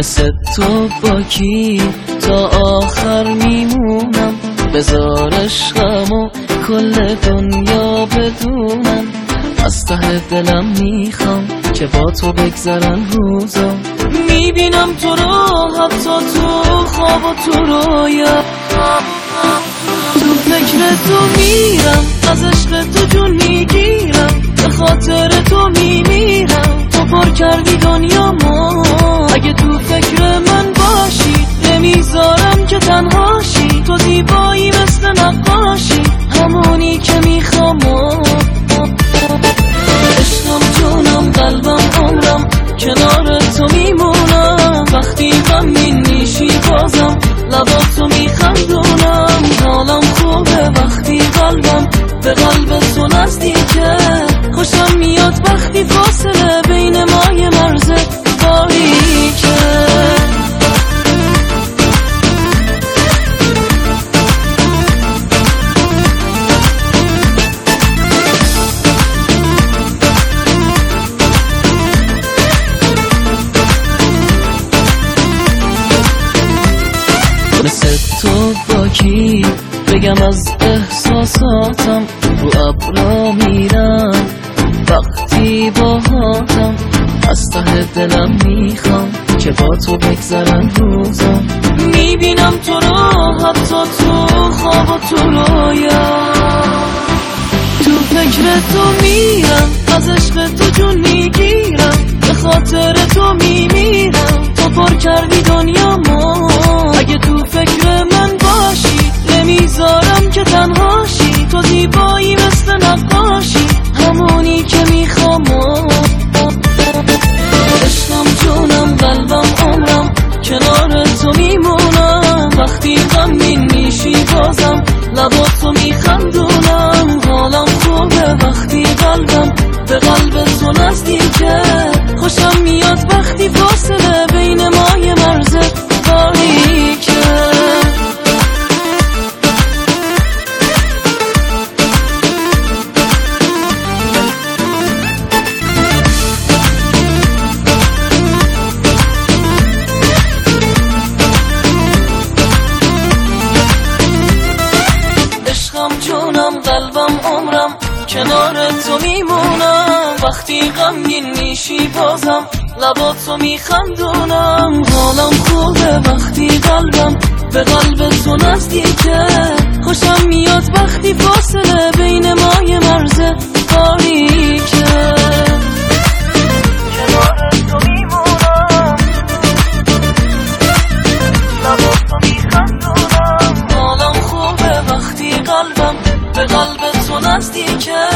مثل تو با کی تا آخر میمونم؟ بذار عشقمو کل دنیا بدونم. از ته دلم میخوام که با تو بگذرن روزا. میبینم تو رو حتی تو خواب و تو رویا. تو فکر تو میرم، از عشق تو جون میگیرم، به خاطر تو میمیرم. تو پر کردی دنیامو، اگه تو فکر من باشی نمیذارم که تنهاشی. تو زیبایی مثل نقاشی، همونی که میخوام. عشقم جونم قلبم عمرم کنار تو میمونم. وقتی غمگین میشی بازم لباتو میخندونم. حالم خوبه وقتی قلبم به قلب تو نزدیکه. خوشم میاد وقتی فاصله بین ما یه مرز باریکه. مثل تو با کی بگم از احساساتم؟ رو ابرا میرم وقتی باهاتم. از ته دلم میخوام که با تو بگذرن روزا. میبینم تو رو حتی تو خواب و تو رویا. تو فکر تو میرم، از عشق تو جون میگیرم، به خاطر تو میمیرم. تو پر کردی دنیامو، اگه تو فکر من باشی نمیذارم که تنهاشی. تو زیبایی مثل نقاشی، همونی که میخوام. عشقم جونم قلبم عمرم کنار تو میمونم. وقتی غمگین میشی بازم لباتو میخندونم. حالم خوبه وقتی قلبم به قلب تو نزدیکه. خوشم میاد وقتی فاصله بین ما یه مرز باریکه. عشقم جونم قلبم عمرم کنار تو میمونم. وقتی غمگین میشی بازم لباتو میخندونم. حالم خوبه وقتی قلبم به قلب تو نزدیکه. خوشم میاد وقتی فاصله بین ما یه مرز باریکه. کنار تو میمونم، لباتو میخندونم. حالم خوبه وقتی قلبم به قلب تو نزدیکه.